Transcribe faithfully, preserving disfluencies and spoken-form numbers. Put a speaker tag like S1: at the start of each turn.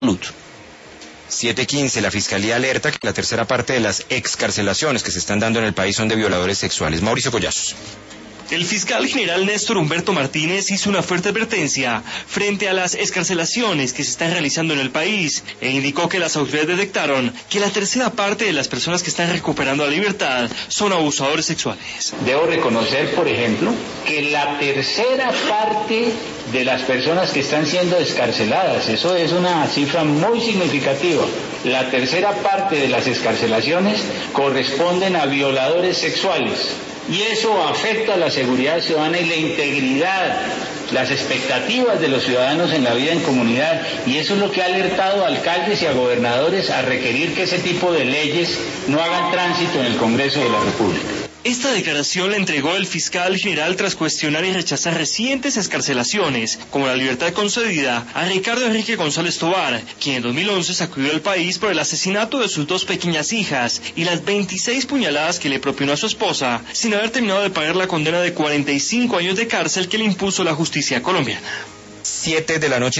S1: salud.
S2: siete quince, la Fiscalía alerta que la tercera parte de las excarcelaciones que se están dando en el país son de violadores sexuales. Mauricio Collazos.
S3: El fiscal general Néstor Humberto Martínez hizo una fuerte advertencia frente a las excarcelaciones que se están realizando en el país e indicó que las autoridades detectaron que la tercera parte de las personas que están recuperando la libertad son abusadores sexuales.
S4: Debo reconocer, por ejemplo, que la tercera parte de las personas que están siendo excarceladas, eso es una cifra muy significativa, la tercera parte de las excarcelaciones corresponden a violadores sexuales. Y eso afecta a la seguridad ciudadana y la integridad, las expectativas de los ciudadanos en la vida en comunidad. Y eso es lo que ha alertado a alcaldes y a gobernadores a requerir que ese tipo de leyes no hagan tránsito en el Congreso de la República.
S3: Esta declaración la entregó el fiscal general tras cuestionar y rechazar recientes excarcelaciones, como la libertad concedida a Ricardo Enrique González Tovar, quien en dos mil once sacudió al país por el asesinato de sus dos pequeñas hijas y las veintiséis puñaladas que le propinó a su esposa, sin haber terminado de pagar la condena de cuarenta y cinco años de cárcel que le impuso la justicia colombiana.
S2: Siete de la noche.